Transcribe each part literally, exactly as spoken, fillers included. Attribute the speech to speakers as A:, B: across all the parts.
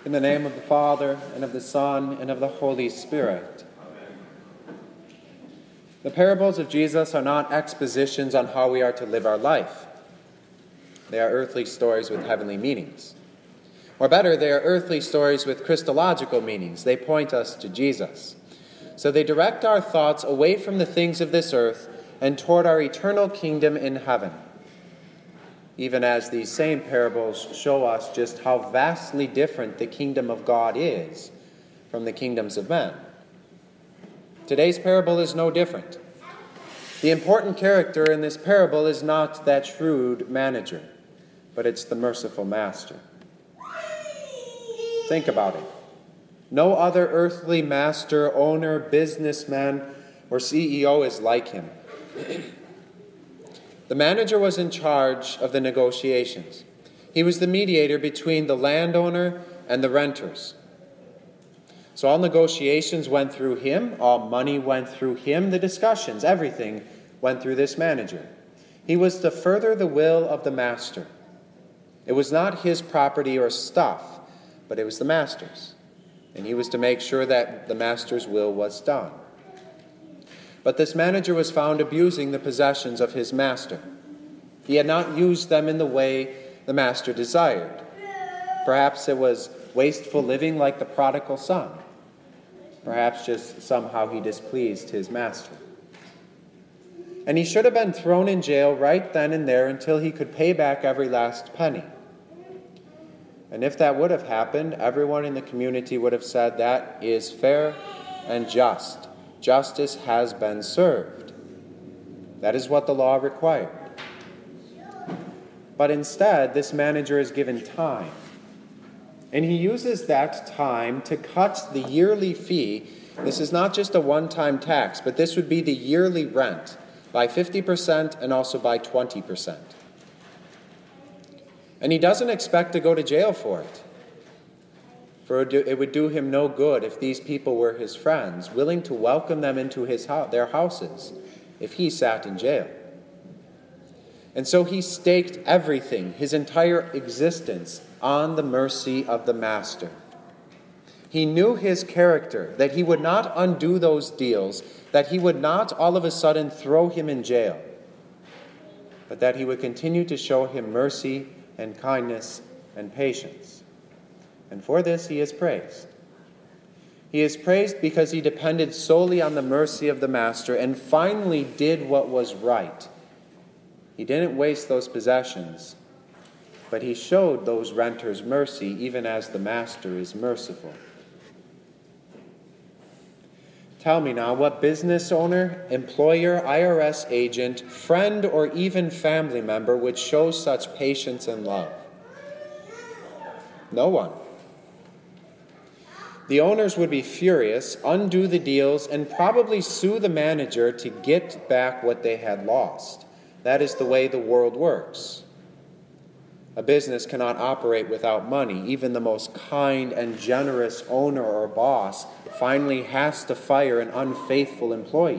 A: In the name of the Father, and of the Son, and of the Holy Spirit. The parables of Jesus are not expositions on how we are to live our life. They are earthly stories with heavenly meanings. Or better, they are earthly stories with Christological meanings. They point us to Jesus. So they direct our thoughts away from the things of this earth and toward our eternal kingdom in heaven. Even as these same parables show us just how vastly different the kingdom of God is from the kingdoms of men. Today's parable is no different. The important character in this parable is not that shrewd manager, but it's the merciful master. Think about it. No other earthly master, owner, businessman, or C E O is like him. The manager was in charge of the negotiations. He was the mediator between the landowner and the renters. So all negotiations went through him, all money went through him, the discussions, everything went through this manager. He was to further the will of the master. It was not his property or stuff, but it was the master's. And he was to make sure that the master's will was done. But this manager was found abusing the possessions of his master. He had not used them in the way the master desired. Perhaps it was wasteful living like the prodigal son. Perhaps just somehow he displeased his master. And he should have been thrown in jail right then and there until he could pay back every last penny. And if that would have happened, everyone in the community would have said that is fair and just. Justice has been served. That is what the law required. But instead, this manager is given time. And he uses that time to cut the yearly fee. This is not just a one-time tax, but this would be the yearly rent by fifty percent and also by twenty percent. And he doesn't expect to go to jail for it. For it would do him no good if these people were his friends, willing to welcome them into his house, their houses, if he sat in jail. And so he staked everything, his entire existence, on the mercy of the master. He knew his character, that he would not undo those deals, that he would not all of a sudden throw him in jail, but that he would continue to show him mercy and kindness and patience. And for this he is praised. He is praised because he depended solely on the mercy of the master and finally did what was right. He didn't waste those possessions, but he showed those renters mercy even as the master is merciful. Tell me now, what business owner, employer, I R S agent, friend, or even family member would show such patience and love? No one. The owners would be furious, undo the deals, and probably sue the manager to get back what they had lost. That is the way the world works. A business cannot operate without money. Even the most kind and generous owner or boss finally has to fire an unfaithful employee.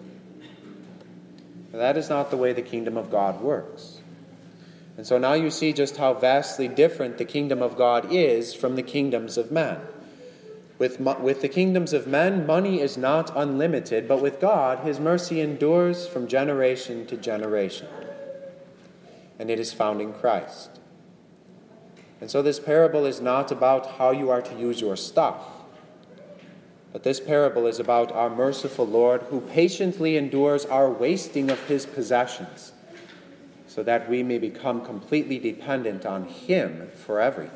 A: That is not the way the kingdom of God works. And so now you see just how vastly different the kingdom of God is from the kingdoms of men. With, with the kingdoms of men, money is not unlimited, but with God, his mercy endures from generation to generation. And it is found in Christ. And so this parable is not about how you are to use your stuff, but this parable is about our merciful Lord who patiently endures our wasting of his possessions so that we may become completely dependent on him for everything.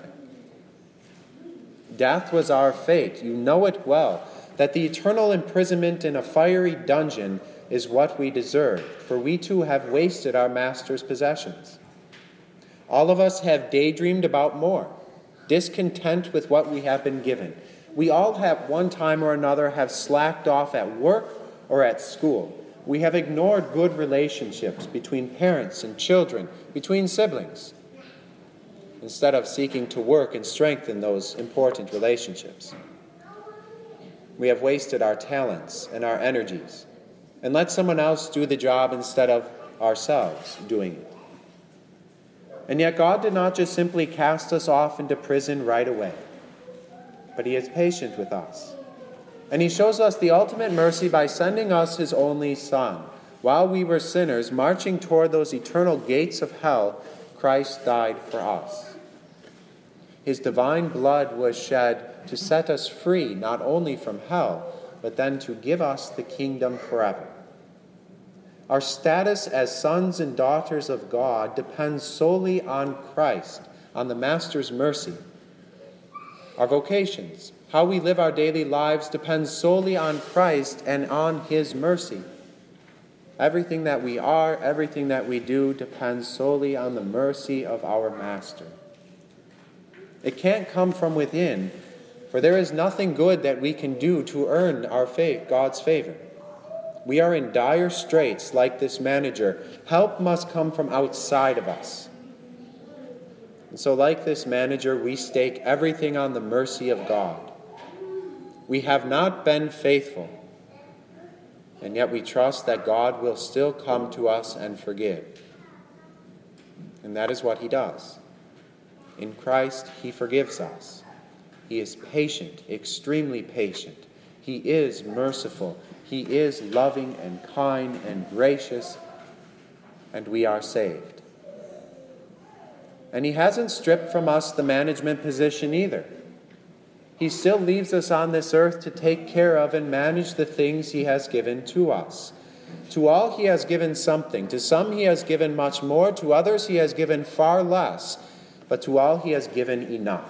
A: Death was our fate. You know it well, that the eternal imprisonment in a fiery dungeon is what we deserve, for we too have wasted our master's possessions. All of us have daydreamed about more, discontent with what we have been given. We all have, one time or another, have slacked off at work or at school. We have ignored good relationships between parents and children, between siblings, instead of seeking to work and strengthen those important relationships. We have wasted our talents and our energies and let someone else do the job instead of ourselves doing it. And yet God did not just simply cast us off into prison right away. but he is patient with us. And he shows us the ultimate mercy by sending us his only Son. While we were sinners, marching toward those eternal gates of hell, Christ died for us. His divine blood was shed to set us free, not only from hell, but then to give us the kingdom forever. Our status as sons and daughters of God depends solely on Christ, on the Master's mercy. Our vocations, how we live our daily lives, depends solely on Christ and on his mercy. Everything that we are, everything that we do, depends solely on the mercy of our Master. It can't come from within, for there is nothing good that we can do to earn our faith, God's favor. We are in dire straits like this manager. Help must come from outside of us. And so like this manager, we stake everything on the mercy of God. We have not been faithful, and yet we trust that God will still come to us and forgive. And that is what he does. In Christ, he forgives us. He is patient, extremely patient. He is merciful. He is loving and kind and gracious, and we are saved. And he hasn't stripped from us the management position either. He still leaves us on this earth to take care of and manage the things he has given to us. To all he has given something. To some he has given much more. To others he has given far less. But to all he has given enough.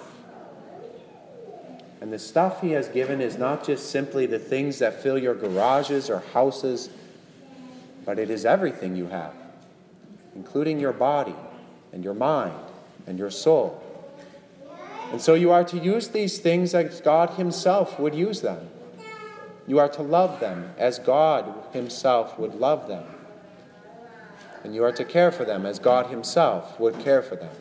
A: And the stuff he has given is not just simply the things that fill your garages or houses, but it is everything you have, including your body and your mind and your soul. And so you are to use these things as God himself would use them. You are to love them as God himself would love them. And you are to care for them as God himself would care for them.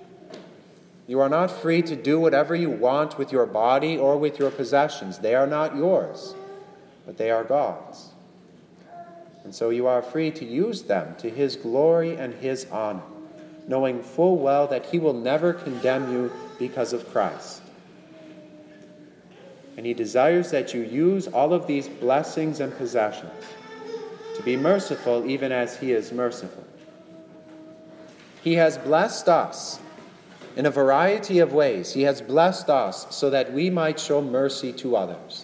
A: You are not free to do whatever you want with your body or with your possessions. They are not yours, but they are God's. And so you are free to use them to his glory and his honor, knowing full well that he will never condemn you because of Christ. And he desires that you use all of these blessings and possessions to be merciful even as he is merciful. He has blessed us in a variety of ways. He has blessed us so that we might show mercy to others.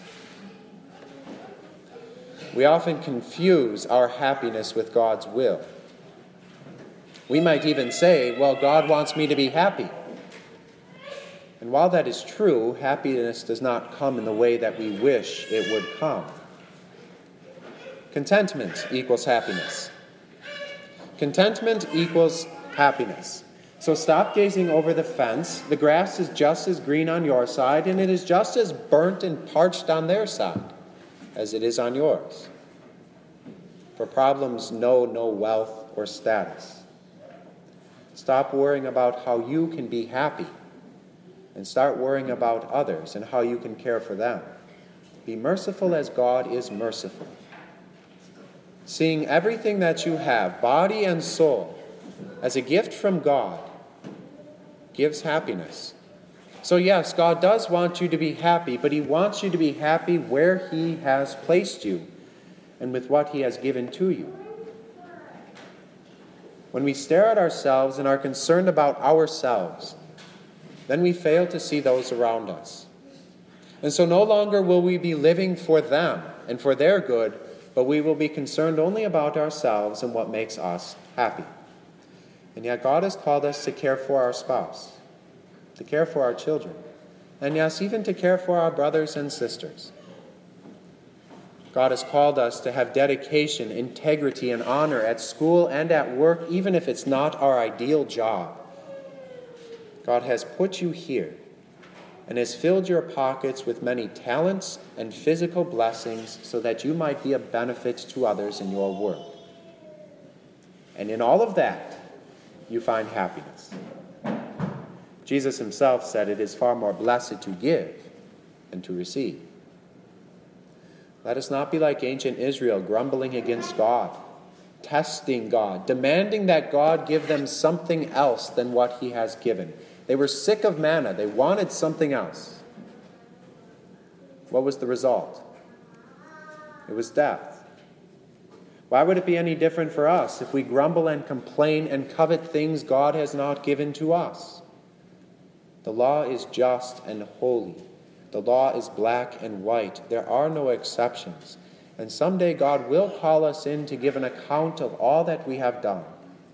A: We often confuse our happiness with God's will. We might even say, well, God wants me to be happy. And while that is true, happiness does not come in the way that we wish it would come. Contentment equals happiness. Contentment equals happiness. So stop gazing over the fence. The grass is just as green on your side, and it is just as burnt and parched on their side as it is on yours. For problems know no wealth or status. Stop worrying about how you can be happy, and start worrying about others and how you can care for them. Be merciful as God is merciful. Seeing everything that you have, body and soul, as a gift from God, gives happiness. So yes, God does want you to be happy, but he wants you to be happy where he has placed you and with what he has given to you. When we stare at ourselves and are concerned about ourselves, then we fail to see those around us. And so no longer will we be living for them and for their good, but we will be concerned only about ourselves and what makes us happy. And yet God has called us to care for our spouse, to care for our children, and yes, even to care for our brothers and sisters. God has called us to have dedication, integrity, and honor at school and at work, even if it's not our ideal job. God has put you here and has filled your pockets with many talents and physical blessings so that you might be a benefit to others in your world. And in all of that, you find happiness. Jesus himself said it is far more blessed to give than to receive. Let us not be like ancient Israel, grumbling against God, testing God, demanding that God give them something else than what he has given. They were sick of manna. They wanted something else. What was the result? It was death. Why would it be any different for us if we grumble and complain and covet things God has not given to us? The law is just and holy. The law is black and white. There are no exceptions. And someday God will call us in to give an account of all that we have done.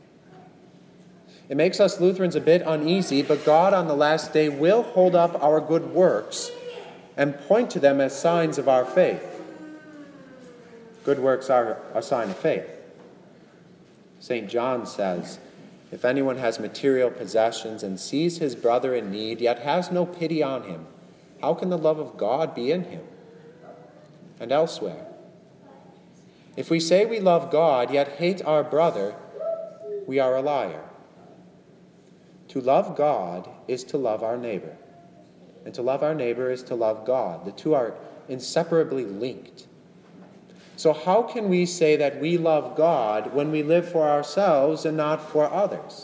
A: It makes us Lutherans a bit uneasy, but God on the last day will hold up our good works and point to them as signs of our faith. Good works are a sign of faith. Saint John says, "If anyone has material possessions and sees his brother in need, yet has no pity on him, how can the love of God be in him?" And elsewhere, "If we say we love God, yet hate our brother, we are a liar." To love God is to love our neighbor, and to love our neighbor is to love God. The two are inseparably linked. So how can we say that we love God when we live for ourselves and not for others?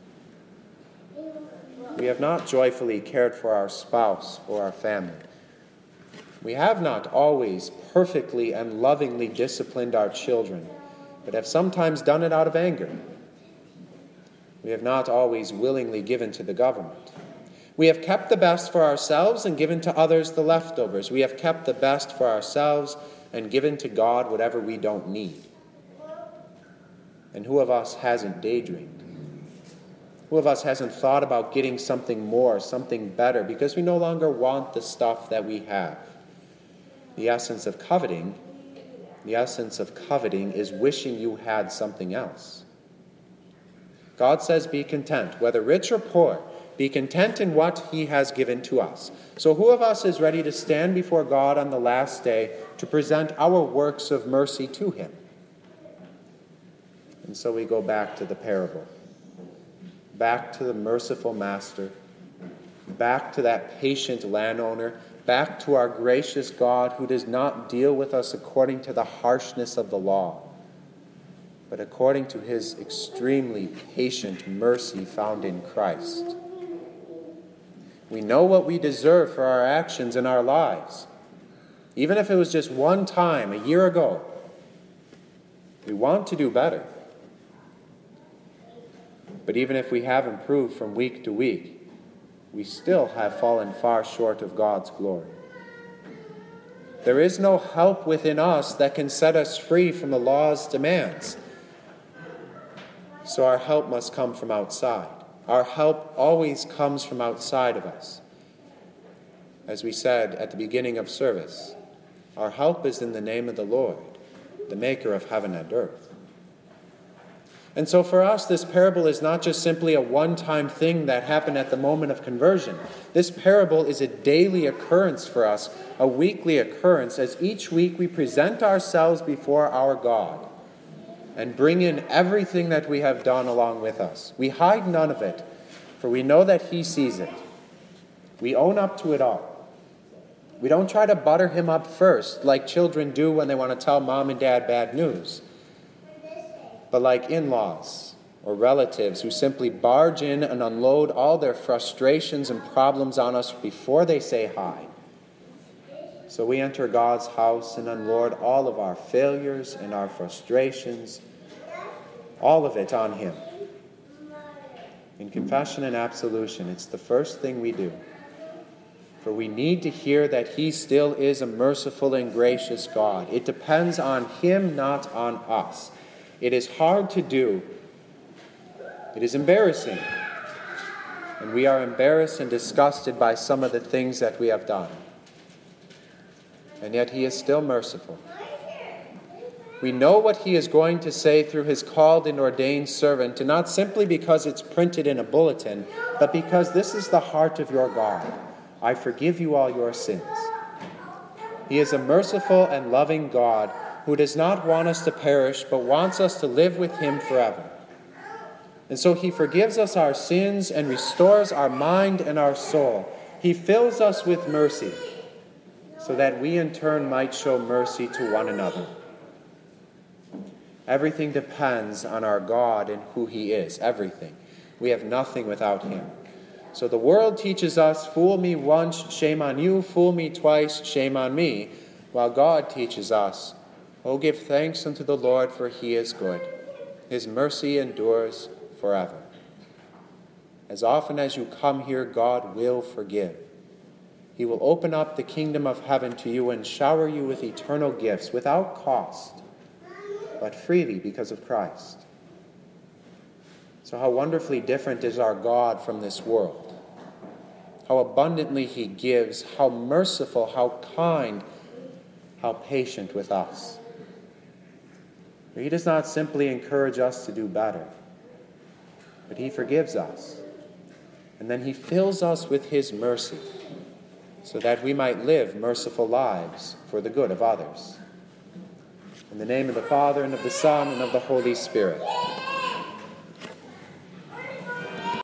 A: We have not joyfully cared for our spouse or our family. We have not always perfectly and lovingly disciplined our children, but have sometimes done it out of anger. We have not always willingly given to the government. We have kept the best for ourselves and given to others the leftovers. We have kept the best for ourselves and given to God whatever we don't need. And who of us hasn't daydreamed? Who of us hasn't thought about getting something more, something better, because we no longer want the stuff that we have? The essence of coveting, the essence of coveting is wishing you had something else. God says, be content, whether rich or poor. Be content in what he has given to us. So who of us is ready to stand before God on the last day to present our works of mercy to him? And so we go back to the parable. Back to the merciful master. Back to that patient landowner. Back to our gracious God who does not deal with us according to the harshness of the law, but according to his extremely patient mercy found in Christ. We know what we deserve for our actions in our lives. Even if it was just one time, a year ago, we want to do better. But even if we have improved from week to week, we still have fallen far short of God's glory. There is no help within us that can set us free from the law's demands. So our help must come from outside. Our help always comes from outside of us. As we said at the beginning of service, our help is in the name of the Lord, the maker of heaven and earth. And so for us, this parable is not just simply a one-time thing that happened at the moment of conversion. This parable is a daily occurrence for us, a weekly occurrence, as each week we present ourselves before our God and bring in everything that we have done along with us. We hide none of it, for we know that he sees it. We own up to it all. We don't try to butter him up first, like children do when they want to tell mom and dad bad news, but like in-laws or relatives who simply barge in and unload all their frustrations and problems on us before they say hi. So we enter God's house and unload all of our failures and our frustrations, all of it on him. In confession and absolution, it's the first thing we do. For we need to hear that he still is a merciful and gracious God. It depends on him, not on us. It is hard to do. It is embarrassing. And we are embarrassed and disgusted by some of the things that we have done. And yet he is still merciful. We know what he is going to say through his called and ordained servant, and not simply because it's printed in a bulletin, but because this is the heart of your God. I forgive you all your sins. He is a merciful and loving God who does not want us to perish, but wants us to live with him forever. And so he forgives us our sins and restores our mind and our soul. He fills us with mercy, so that we in turn might show mercy to one another. Everything depends on our God and who he is. Everything. We have nothing without him. So the world teaches us, fool me once, shame on you, fool me twice, shame on me, while God teaches us, oh, give thanks unto the Lord, for he is good. His mercy endures forever. As often as you come here, God will forgive. He will open up the kingdom of heaven to you and shower you with eternal gifts without cost, but freely because of Christ. So how wonderfully different is our God from this world. How abundantly he gives, how merciful, how kind, how patient with us. He does not simply encourage us to do better, but he forgives us. And then he fills us with his mercy, so that we might live merciful lives for the good of others. In the name of the Father, and of the Son, and of the Holy Spirit.